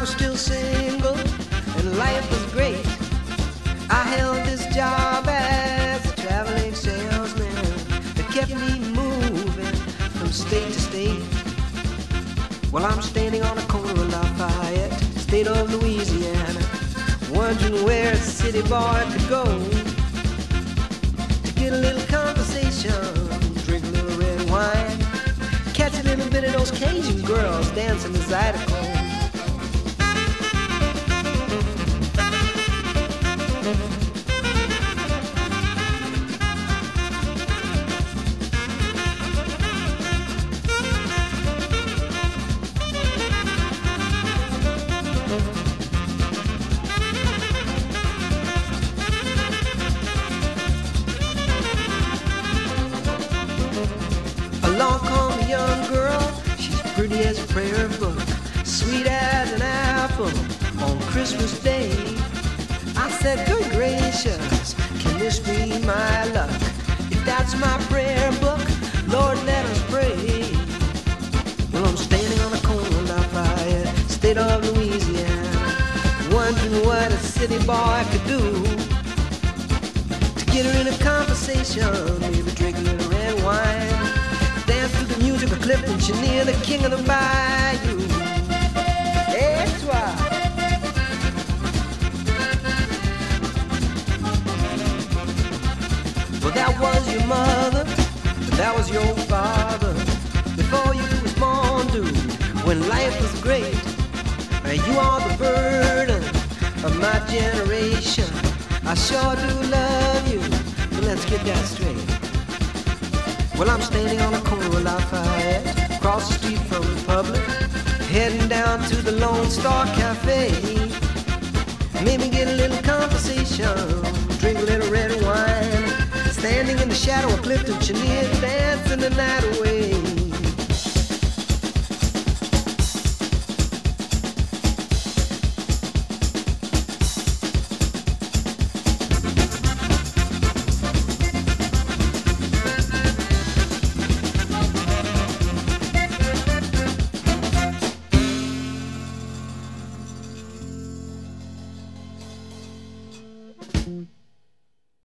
was still single and life was great. I held this job as a traveling salesman that kept me moving from state to state. Well, I'm standing on the corner of Lafayette, state of Louisiana, wondering where a city boy could go to get a little conversation, drink a little red wine, catch a little bit of those Cajun girls dancing the Zydeco. Along come a young girl, she's pretty as a prayer book, sweet as an apple on Christmas Day. I said, good gracious, can this be my luck? If that's my prayer book, Lord, let us pray. Well, I'm standing on the corner of Lafayette, state of Louisiana, wondering what a city boy could do to get her in a conversation, maybe drink a little red wine, dance to the music of Clifton Chenier, the king of the bayou. That's why. Well, that was your mother, that was your father, before you was born, dude, when life was great. You are the burden of my generation. I sure do love you, but let's get that straight. Well, I'm standing on the corner of Lafayette, across the street from Republic, heading down to the Lone Star Cafe. Maybe get a little conversation, drink a little red wine, standing in the shadow of Clifton Chenier, dancing the night away.